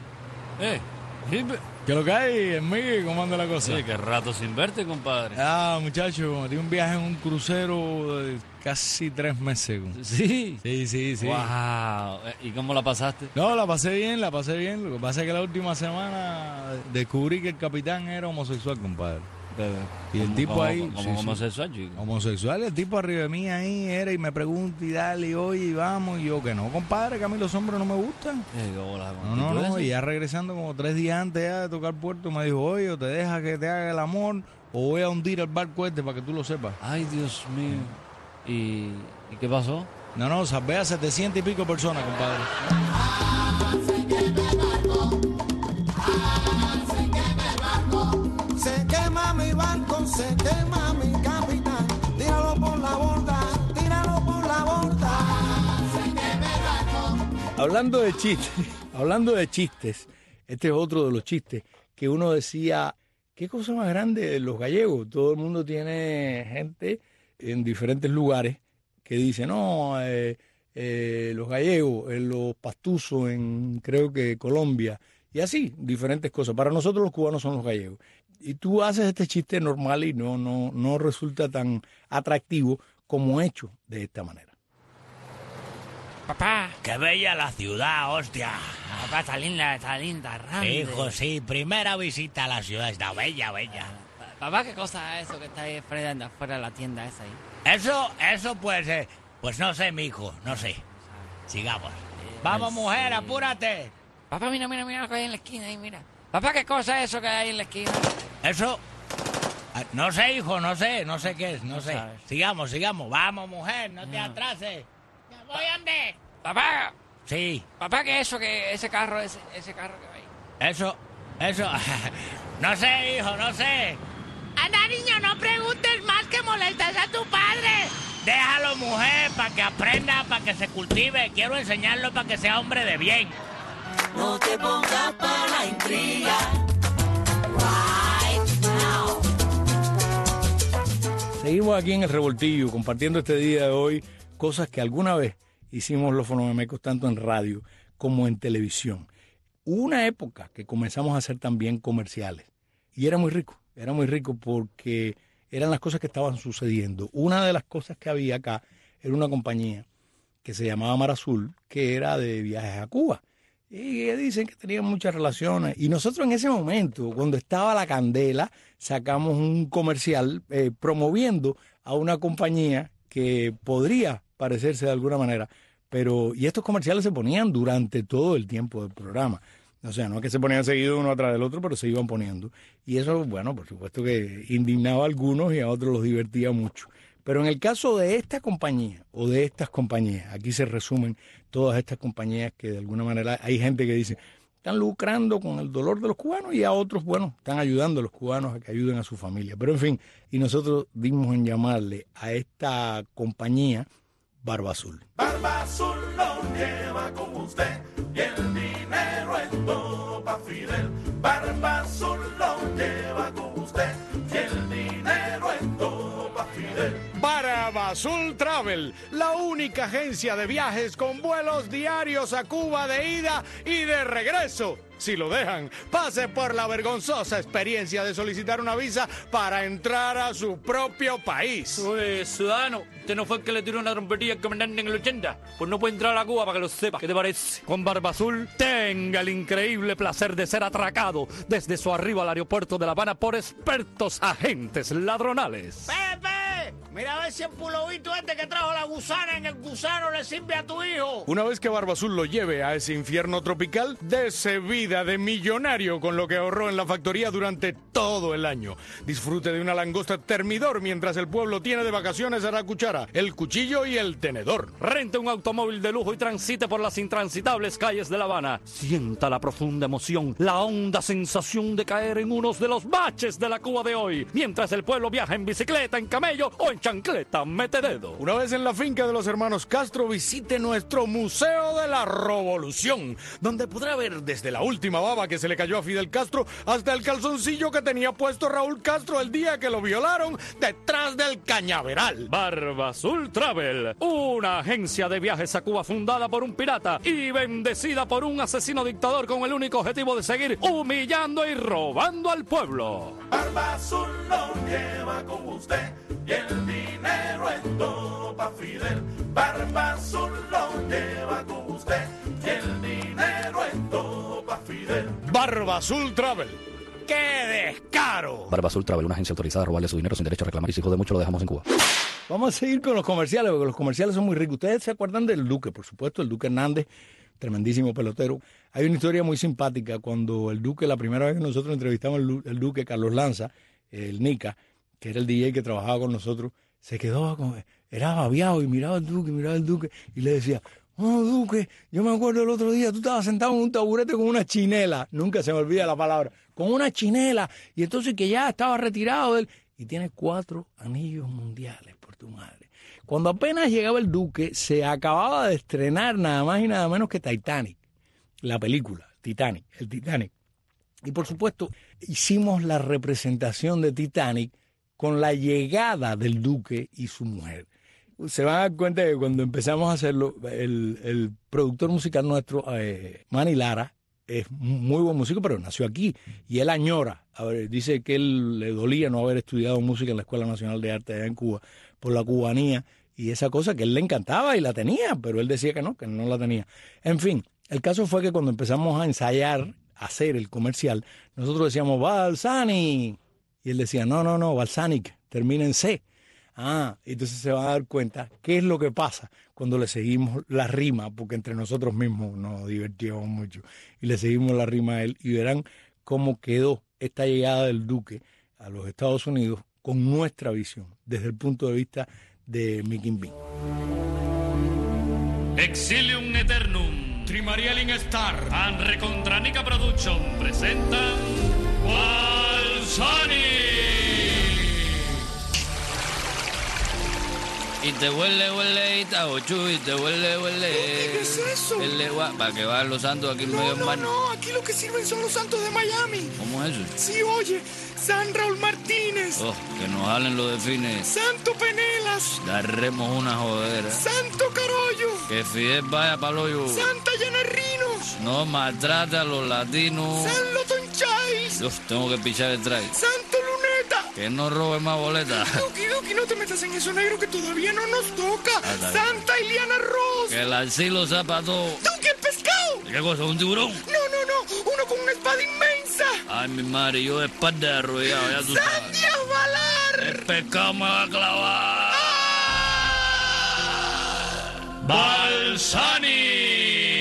¿Qué lo que hay, Enrique? ¿Cómo anda la cosa?
Sí, qué rato sin verte, compadre.
Muchacho, di un viaje en un crucero de casi 3 meses.
¿Sí?
Sí.
Wow. ¿Y cómo la pasaste?
No, la pasé bien. Lo que pasa es que la última semana descubrí que el capitán era homosexual, compadre. Y el tipo ahí...
Como homosexual, chico.
Homosexual, el tipo arriba de mí ahí era y me pregunta y dale, y oye, y vamos. Y yo, que no, compadre, que a mí los hombres no me gustan. No, y ya regresando como 3 días antes ya de tocar puerto, me dijo, oye, o te deja que te haga el amor, o voy a hundir el barco este para que tú lo sepas.
Ay, Dios mío. ¿Y qué pasó?
No, salvé a 700 y pico personas, compadre.
Se quema mi barco, se quema mi capitán. Tíralo por la borda, tíralo por la borda. Se quema el barco.
Hablando de chistes, este es otro de los chistes que uno decía, qué cosa más grande los gallegos. Todo el mundo tiene gente en diferentes lugares que dice, no, los gallegos, los pastuzos en creo que Colombia, y así, diferentes cosas. Para nosotros los cubanos son los gallegos. Y tú haces este chiste normal y no resulta tan atractivo como hecho de esta manera.
Papá. Qué bella la ciudad, hostia.
Papá, está linda, grande.
Hijo, sí, primera visita a la ciudad, está bella.
Papá, ¿qué cosa es eso que está ahí afuera de la tienda esa ahí?
Eso pues no sé, mijo, no sé. Sigamos. Vamos, mujer, apúrate.
Papá, mira lo que hay en la esquina ahí, mira. Papá, ¿qué cosa es eso que hay ahí en la esquina?
Eso... No sé, hijo, no sé qué es, no sé.
Sabes.
Sigamos. Vamos, mujer, no te atrases.
Ya voy, hombre. Papá.
Sí.
Papá, ¿qué es eso que ese carro que hay?
Eso. No sé, hijo, no sé.
Anda, niño, no preguntes más, que molestas a tu padre.
Déjalo, mujer, para que aprenda, para que se cultive. Quiero enseñarlo para que sea hombre de bien.
No te pongas para la intriga.
Seguimos aquí en El Revoltillo, compartiendo este día de hoy cosas que alguna vez hicimos los fonomemecos tanto en radio como en televisión. Hubo una época que comenzamos a hacer también comerciales y era muy rico porque eran las cosas que estaban sucediendo. Una de las cosas que había acá era una compañía que se llamaba Mar Azul, que era de viajes a Cuba. Y dicen que tenían muchas relaciones. Y nosotros en ese momento, cuando estaba la candela, sacamos un comercial promoviendo a una compañía que podría parecerse de alguna manera. Y estos comerciales se ponían durante todo el tiempo del programa. O sea, no es que se ponían seguido uno atrás del otro, pero se iban poniendo. Y eso, bueno, por supuesto que indignaba a algunos y a otros los divertía mucho. Pero en el caso de esta compañía o de estas compañías, aquí se resumen todas estas compañías que de alguna manera hay gente que dice están lucrando con el dolor de los cubanos y a otros, bueno, están ayudando a los cubanos a que ayuden a su familia. Pero en fin, y nosotros dimos en llamarle a esta compañía Barba Azul.
Barba Azul lo lleva con usted y el dinero es todo pa' Fidel. Barba Azul lo lleva con usted y el dinero es todo pa' Fidel.
Barba Azul Travel, la única agencia de viajes con vuelos diarios a Cuba de ida y de regreso. Si lo dejan, pase por la vergonzosa experiencia de solicitar una visa para entrar a su propio país.
Oye, ciudadano, ¿usted no fue el que le tiró una trompetilla al comandante en el 80? Pues no puede entrar a la Cuba para que lo sepa. ¿Qué te parece?
Con Barba Azul, tenga el increíble placer de ser atracado desde su arribo al aeropuerto de La Habana por expertos agentes ladronales.
¡Pepe! Mira a ver si el pulovito este que trajo la gusana en el gusano le sirve a tu hijo.
Una vez que Barba Azul lo lleve a ese infierno tropical, dese vida de millonario con lo que ahorró en la factoría durante todo el año. Disfrute de una langosta termidor mientras el pueblo tiene de vacaciones a la cuchara, el cuchillo y el tenedor.
Rente un automóvil de lujo y transite por las intransitables calles de La Habana. Sienta la profunda emoción, la honda sensación de caer en unos de los baches de la Cuba de hoy, mientras el pueblo viaja en bicicleta, en camello o en chancleta metededo.
Una vez en la finca de los hermanos Castro, visite nuestro Museo de la Revolución, donde podrá ver desde la última baba que se le cayó a Fidel Castro hasta el calzoncillo que tenía puesto Raúl Castro el día que lo violaron detrás del cañaveral.
Barba Azul Travel, una agencia de viajes a Cuba fundada por un pirata y bendecida por un asesino dictador con el único objetivo de seguir humillando y robando al pueblo.
Barba Azul lo lleva con usted y el dinero es todo pa' Fidel. Barba Azul lo lleva con usted y el dinero es todo pa' Fidel.
Barba Azul Travel. ¡Qué descaro!
Barba Azul Travel, una agencia autorizada a robarle su dinero sin derecho a reclamar y si jode mucho lo dejamos en Cuba.
Vamos a seguir con los comerciales porque los comerciales son muy ricos. Ustedes se acuerdan del Duque, por supuesto, el Duque Hernández, tremendísimo pelotero. Hay una historia muy simpática cuando el Duque, la primera vez que nosotros entrevistamos al Duque, Carlos Lanza, el Nica, que era el DJ que trabajaba con nosotros, se quedó, era babiado y miraba al Duque y le decía, oh, Duque, yo me acuerdo el otro día, tú estabas sentado en un taburete con una chinela, nunca se me olvida la palabra, con una chinela, y entonces que ya estaba retirado de él, y tiene 4 anillos mundiales por tu madre. Cuando apenas llegaba el Duque, se acababa de estrenar nada más y nada menos que Titanic, la película, el Titanic. Y por supuesto, hicimos la representación de Titanic con la llegada del Duque y su mujer. se van a dar cuenta que cuando empezamos a hacerlo, el productor musical nuestro, Manny Lara, es muy buen músico, pero nació aquí y él añora. A ver, dice que él le dolía no haber estudiado música en la Escuela Nacional de Arte allá en Cuba por la cubanía y esa cosa que él le encantaba y la tenía, pero él decía que no la tenía. En fin, el caso fue que cuando empezamos a ensayar, a hacer el comercial, nosotros decíamos Balsani y él decía no, Balsanic, termina en C. Entonces se van a dar cuenta qué es lo que pasa cuando le seguimos la rima, porque entre nosotros mismos nos divertíamos mucho y le seguimos la rima a él y verán cómo quedó esta llegada del Duque a los Estados Unidos con nuestra visión desde el punto de vista de Mickey Bean.
Exilium Eternum, Trimarielin Star, and Recontranica Production presentan Balsani.
Y te huele, y te ochu, y te huele.
¿Qué es eso?
¿Para qué van los santos aquí en medio del mar?
No, aquí lo que sirven son los santos de Miami.
¿Cómo es eso?
Sí, oye, San Raúl Martínez.
Que nos jalen los delfines.
Santo Penelas.
Daremos una jodera.
Santo Carollo.
Que Fidel vaya pa'l hoyo.
Santa Llanarrinos.
No maltrate a los latinos.
San Loton Chais.
Dios, tengo que pichar el traje.
Santo Luneta.
Que no robe más boletas.
Duki, no te metas en eso, negro, que todavía no nos toca. Santa Iliana Ross.
Que el alcilo zapató.
Duki, el pescado.
¿Qué cosa? ¿Un tiburón?
No, uno con una espada inmensa.
Ay, mi madre, yo de espalda arrollado, ya tú sabes.
¡Sandia Valar!
El pescado me va a clavar.
Balsani.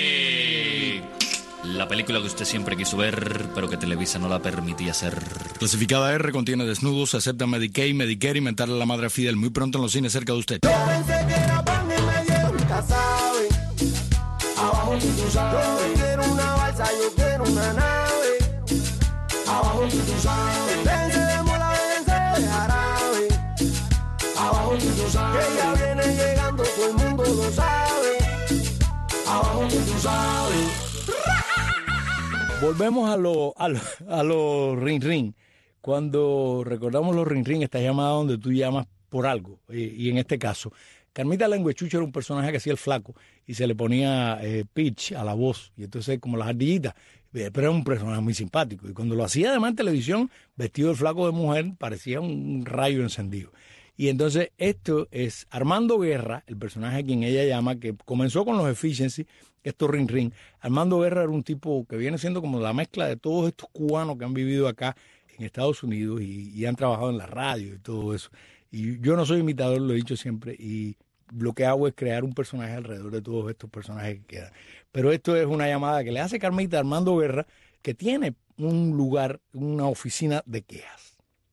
La película que usted siempre quiso ver, pero que Televisa no la permitía hacer.
Clasificada R, contiene desnudos, acepta Medicaid, Medicare y mentarle a la madre a Fidel. Muy pronto en los cines cerca de usted.
Yo pensé que era pan y me dieron casabe. Abajo tú sabes. Yo quiero una balsa, yo quiero una nave. Abajo tú sabes. Dense de mola, dense de jarabe. Abajo tú sabes. Que ya viene llegando, todo el mundo lo sabe. Abajo tú sabes.
Volvemos a los ring ring. Cuando recordamos los ring ring, esta llamada donde tú llamas por algo. Y en este caso, Carmita Lengüechucho era un personaje que hacía el flaco y se le ponía pitch a la voz. Y entonces, como las ardillitas, pero era un personaje muy simpático. Y cuando lo hacía además en televisión, vestido de flaco de mujer, parecía un rayo encendido. Y entonces esto es Armando Guerra, el personaje a quien ella llama, que comenzó con los Efficiency, estos ring ring. Armando Guerra era un tipo que viene siendo como la mezcla de todos estos cubanos que han vivido acá en Estados Unidos y han trabajado en la radio y todo eso. Y yo no soy imitador, lo he dicho siempre, y lo que hago es crear un personaje alrededor de todos estos personajes que quedan. Pero esto es una llamada que le hace Carmita a Armando Guerra, que tiene un lugar, una oficina de quejas.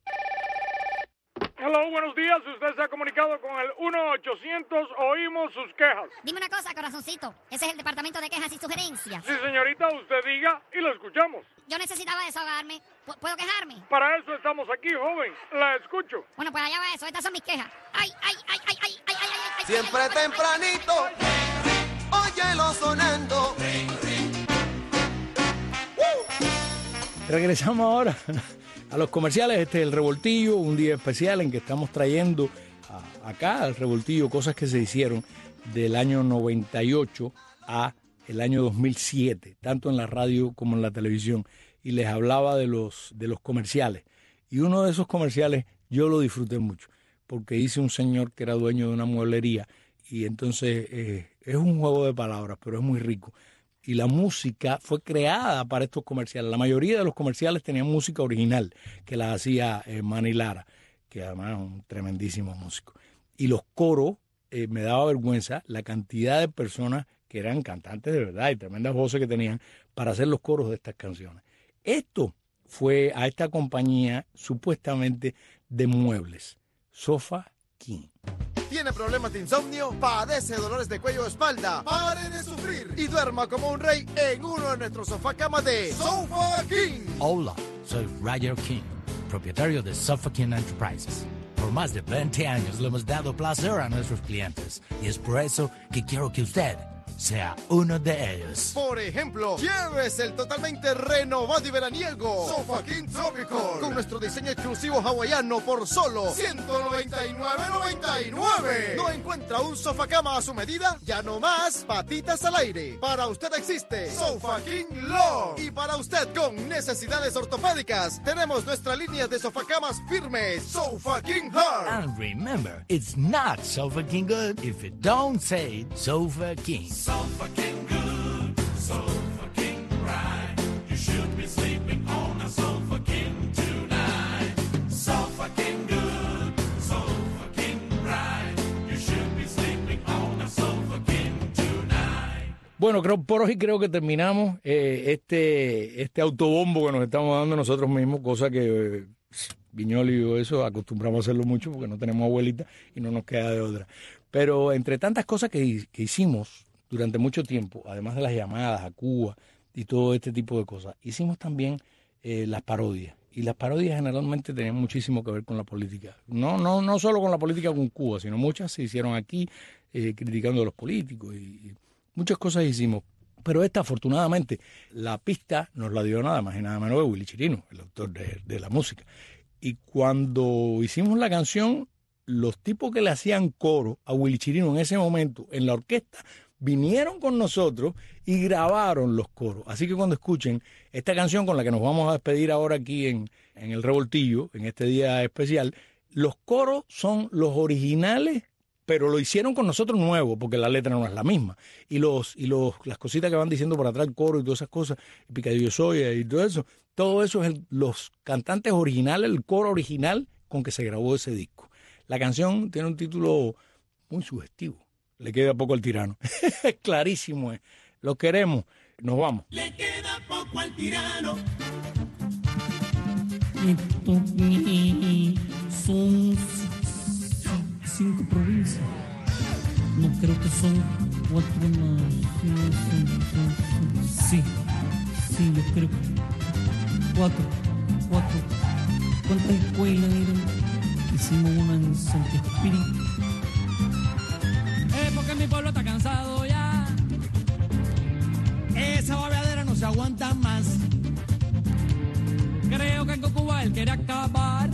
Hola, buenos días. Usted se ha comunicado con el 1-800, oímos sus quejas.
Dime una cosa, corazoncito. Ese es el departamento de quejas y sugerencias.
Sí, señorita, usted diga y lo escuchamos.
Yo necesitaba desahogarme. ¿Puedo quejarme?
Para eso estamos aquí, joven. La escucho.
Bueno, pues allá va eso. Estas son mis quejas. ¡Ay!
Siempre tempranito, óyelo sonando.
Regresamos ahora a los comerciales. Este es el Revoltillo, un día especial en que estamos trayendo acá al Revoltillo cosas que se hicieron del año 98 a el año 2007, tanto en la radio como en la televisión. Y les hablaba de los comerciales. Y uno de esos comerciales yo lo disfruté mucho, porque hice un señor que era dueño de una mueblería. Y entonces es un juego de palabras, pero es muy rico. Y la música fue creada para estos comerciales. La mayoría de los comerciales tenían música original, que la hacía Manny Lara, que además es un tremendísimo músico. Y los coros, me daba vergüenza la cantidad de personas que eran cantantes de verdad y tremendas voces que tenían para hacer los coros de estas canciones. Esto fue a esta compañía supuestamente de muebles, Sofa King.
¿Tiene problemas de insomnio? ¿Padece dolores de cuello o espalda? ¡Pare de sufrir! Y duerma como un rey en uno de nuestros sofacamas de Sofa King.
Hola, soy Roger King, propietario de Sofa King Enterprises. Por más de 20 años le hemos dado placer a nuestros clientes y es por eso que quiero que usted sea uno de ellos.
Por ejemplo, lleves el totalmente renovado y veraniego Sofa King Tropical con nuestro diseño exclusivo hawaiano por solo $199.99. ¿No encuentra un sofá cama a su medida? Ya no más patitas al aire. Para usted existe Sofa King Love. Y para usted con necesidades ortopédicas, tenemos nuestra línea de sofacamas firmes, Sofa King Hard.
And remember, it's not Sofa King good if you don't say Sofa King.
Sofa King good, Sofa King right. You should be sleeping on a Sofa King tonight. Sofa King good, Sofa King right. You should be sleeping on a Sofa King tonight.
Bueno, por hoy creo que terminamos este autobombo que nos estamos dando nosotros mismos, cosa que Viñoli y yo eso acostumbramos a hacerlo mucho porque no tenemos abuelita y no nos queda de otra. Pero entre tantas cosas que hicimos durante mucho tiempo, además de las llamadas a Cuba y todo este tipo de cosas, hicimos también las parodias. Y las parodias generalmente tenían muchísimo que ver con la política. No solo con la política con Cuba, sino muchas se hicieron aquí criticando a los políticos y muchas cosas hicimos. Pero esta, afortunadamente, la pista nos la dio nada más y nada menos de Willy Chirino, el autor de la música. Y cuando hicimos la canción, los tipos que le hacían coro a Willy Chirino en ese momento en la orquesta vinieron con nosotros y grabaron los coros. Así que cuando escuchen esta canción con la que nos vamos a despedir ahora aquí en El Revoltillo, en este día especial, los coros son los originales, pero lo hicieron con nosotros nuevo, porque la letra no es la misma. Y las cositas que van diciendo por atrás, el coro y todas esas cosas, Picadillo Soya y todo eso es los cantantes originales, el coro original con que se grabó ese disco. La canción tiene un título muy sugestivo. Le queda poco al tirano. Clarísimo es. Lo queremos. Nos vamos.
Le queda poco al tirano.
Son 5 provincias. No, creo que son 4 más. Sí, yo creo que 4. ¿Cuántas escuelas eran? Hicimos una en Santo Espíritu.
Porque mi pueblo está cansado ya. Esa babeadera no se aguanta más. Creo que en Cuba él quiere acabar.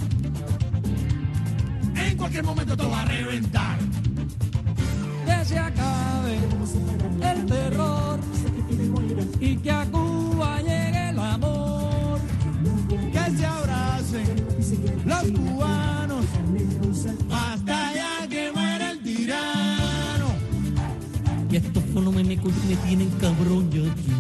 En cualquier momento todo va a reventar. Que se acabe el terror y que a Cuba llegue el amor. Que se abracen los cubanos hasta allá que muera el tirano.
Y estos fenomenecos me tienen cabrón ya aquí.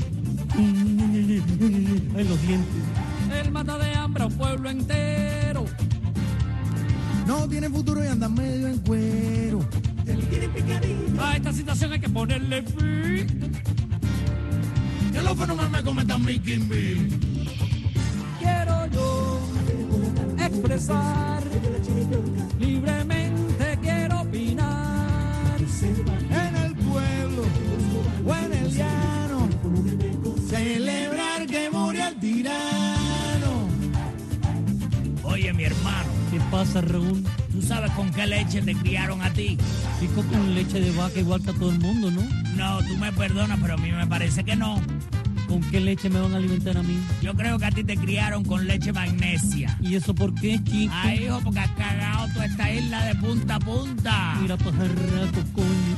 En los dientes.
Él mata de hambre a un pueblo entero. No tiene futuro y anda medio en cuero. A esta situación hay que ponerle fin. Que los fenómenos me cometan mi Kimby. Quiero yo expresar libremente, quiero opinar. En el pueblo o en el llano, celebrar que murió el tirano.
Oye, mi hermano.
¿Qué pasa, Raúl?
¿Tú sabes con qué leche te criaron a ti?
Chico, con leche de vaca igual que a todo el mundo, ¿no?
No, tú me perdonas, pero a mí me parece que no.
¿Con qué leche me van a alimentar a mí?
Yo creo que a ti te criaron con leche magnesia.
¿Y eso por qué, chico?
Ay, hijo, porque has cagado toda esta isla de punta a punta.
Mira, pajarraco, coño.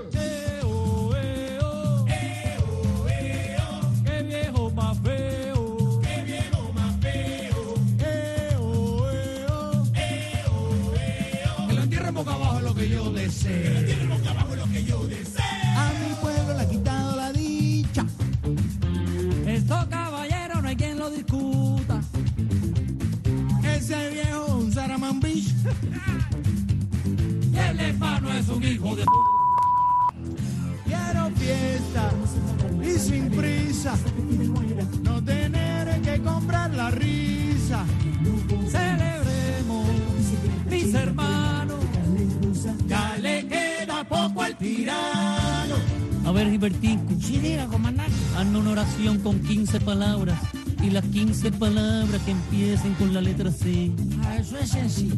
Qué viejo más feo. Qué viejo más feo. Que lo entierren boca abajo es lo que yo deseo. Que lo entierren boca abajo es lo que yo deseo. A mi pueblo le ha quitado la dicha. Esto, caballero, no hay quien lo discuta. Ese viejo es un Saramambich. Y el hermano es un hijo de p***. Quiero fiesta y sin prisa. No tener que comprar la risa. Celebremos, mis hermanos. Ya le queda poco al tirano.
A ver, Gilbertico.
Sí, diga, comandante.
Hazme una oración con 15 palabras. Y las 15 palabras que empiecen con la letra C.
Eso es sencillo.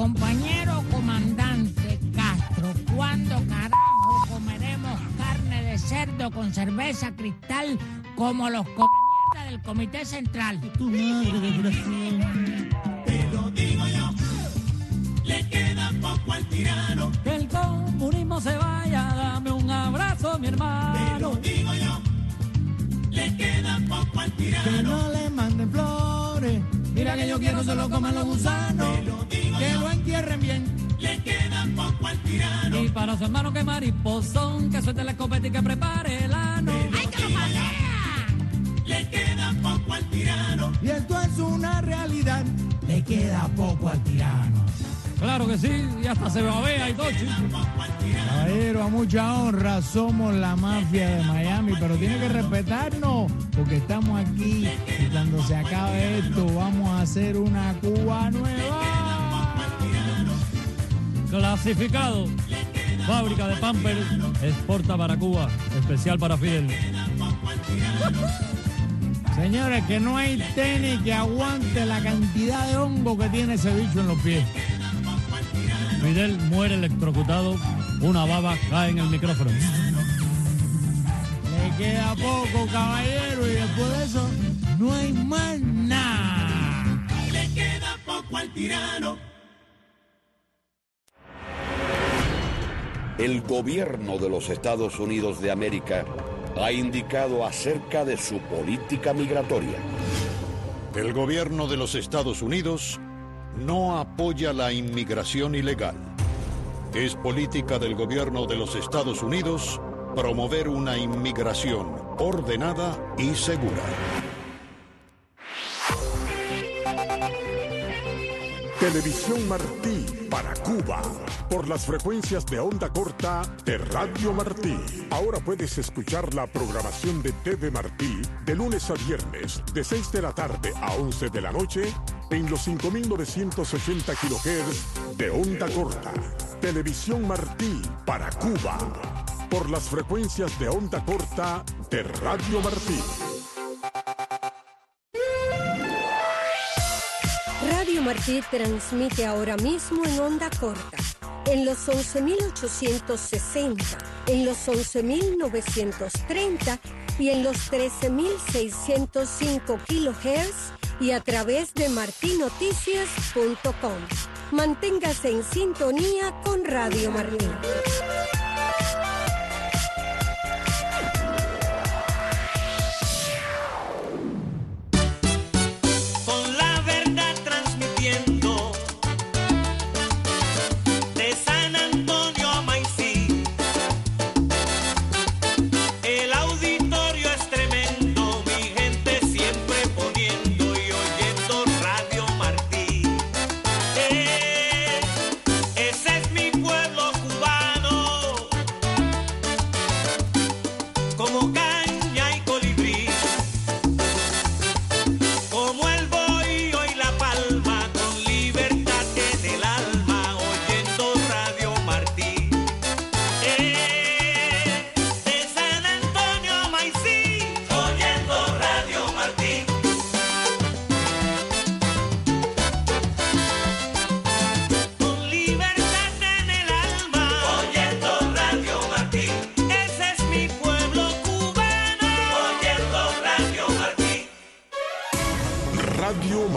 Compañero comandante Castro, ¿cuándo carajo comeremos carne de cerdo con cerveza cristal como los comierda del Comité Central.
Tu madre, desgraciado.
Te lo digo yo, le queda poco al tirano.
Que el comunismo se vaya, dame un abrazo, mi hermano.
Te lo digo yo, le queda poco al tirano.
Que no le manden flores, mira que yo quiero se lo coman los gusanos. Que lo entierren bien.
Le queda poco al tirano.
Y para su hermano que mariposón, que suelte la escopeta y que prepare el ano.
¡Ay, que lo palea!
Le queda poco al tirano.
Y esto es una realidad.
Le queda poco al tirano.
Claro que sí, y hasta se babea y todo, chico.
Caballero, a mucha honra, somos la mafia de Miami, pero tiene que respetarnos, porque estamos aquí y cuando se acabe esto vamos a hacer una Cuba nueva.
Clasificado. Fábrica de Pampers, exporta para Cuba, especial para Fidel.
Señores, que no hay tenis que aguante la cantidad de hongo que tiene ese bicho en los pies.
Fidel muere electrocutado, una baba cae en el micrófono.
Le queda poco, caballero, y después de eso no hay más nada.
Le queda poco al tirano.
El gobierno de los Estados Unidos de América ha indicado acerca de su política migratoria.
El gobierno de los Estados Unidos no apoya la inmigración ilegal. Es política del gobierno de los Estados Unidos promover una inmigración ordenada y segura.
Televisión Martí para Cuba, por las frecuencias de onda corta de Radio Martí. Ahora puedes escuchar la programación de TV Martí de lunes a viernes, de 6 de la tarde a 11 de la noche, en los 5.980 kHz de onda corta. Televisión Martí para Cuba, por las frecuencias de onda corta de Radio Martí.
Radio Martí transmite ahora mismo en onda corta, en los 11.860, en los 11.930 y en los 13.605 kHz y a través de martinoticias.com. Manténgase en sintonía con Radio Martí.